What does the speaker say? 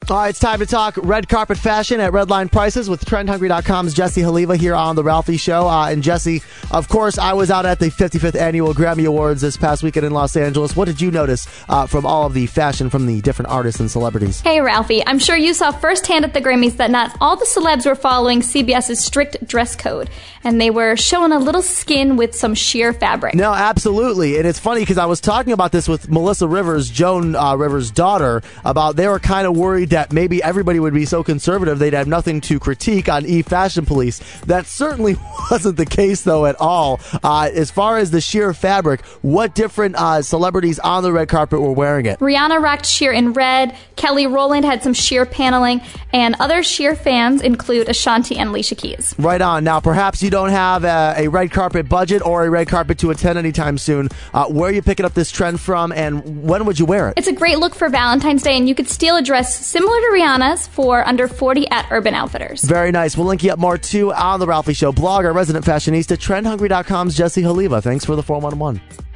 All right, it's time to talk red carpet fashion at Redline Prices with TrendHungry.com's Jesse Haliva here on The Ralphie Show. And Jesse, of course, I was out at the 55th Annual Grammy Awards this past weekend in Los Angeles. What did you notice from all of the fashion from the different artists and celebrities? Hey, Ralphie, I'm sure you saw firsthand at the Grammys that not all the celebs were following CBS's strict dress code, and they were showing a little skin with some sheer fabric. No, absolutely. And it's funny because I was talking about this with Melissa Rivers, Joan Rivers' daughter, about they were kind of worried that maybe everybody would be so conservative they'd have nothing to critique on E-Fashion Police. That certainly wasn't the case, though, at all. As far as the sheer fabric, what different celebrities on the red carpet were wearing it? Rihanna rocked sheer in red, Kelly Rowland had some sheer paneling, and other sheer fans include Ashanti and Alicia Keys. Right on. Now, perhaps you don't have a red carpet budget or a red carpet to attend anytime soon. Where are you picking up this trend from, and when would you wear it? It's a great look for Valentine's Day, and you could steal a dress similar to Rihanna's for under $40 at Urban Outfitters. Very nice. We'll link you up more, too, on The Ralphie Show. Blogger, resident fashionista, TrendHungry.com's Jesse Haliva. Thanks for the 411.